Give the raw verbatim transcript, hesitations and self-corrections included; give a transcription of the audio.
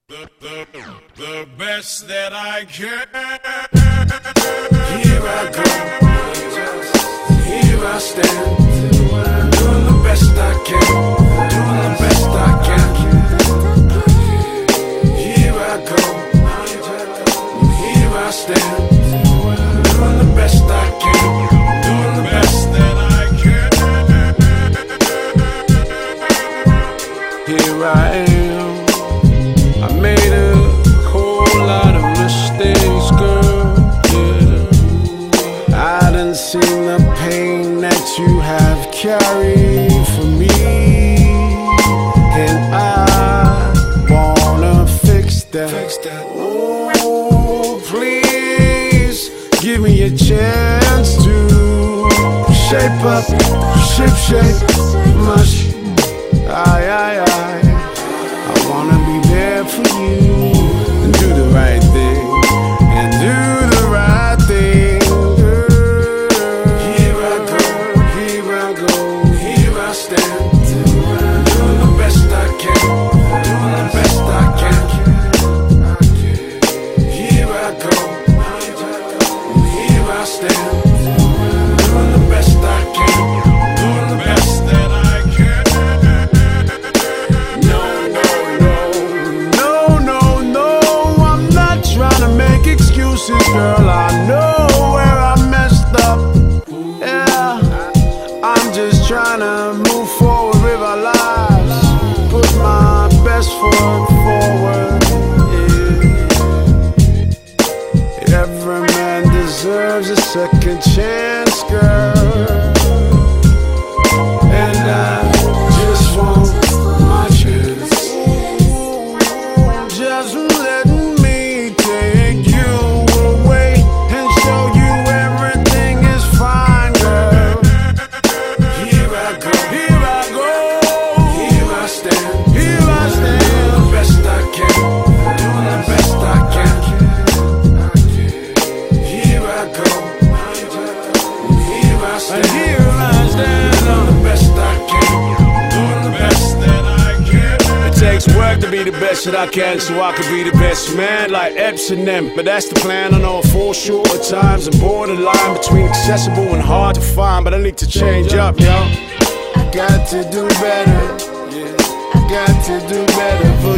The, the, the best that I can. Here I go, here I stand, doing the best I can, doing the best I can. Here I go, here I stand, doing the best I can, doing the best that I can. Here I am, I made a whole lot of mistakes, girl, yeah. I done seen the pain that you have carried for me, and I wanna fix that. Oh, please give me a chance to shape up, shape, shape my sh- Aye, aye, aye. I wanna be there for you and do the right thing, and do the right thing. Here I go, here I go, here I stand, doing the best I can, doing the best I can. Here I go, here I stand, doing the best I can, doing the best that I can. Excuses, girl, I know where I messed up. Yeah, I'm just trying to move forward with our lives, put my best foot forward. Yeah. Every man deserves a second chance, girl, and I just want my chance. Just let me take you away and show you everything is fine, girl. Here I go, here I go, here I stand, here I stand, doing the best I can, doing the best I can. Here I go, here I stand, here I stand, doing the best I can, doing the best that I can. It takes work to be the best that I can, so I can be the best man like Epps and them. But that's the plan. I know I fall short at times and borderline between accessible and hard to find, but I need to change up, yo. Got to do better, yeah. Got to do better for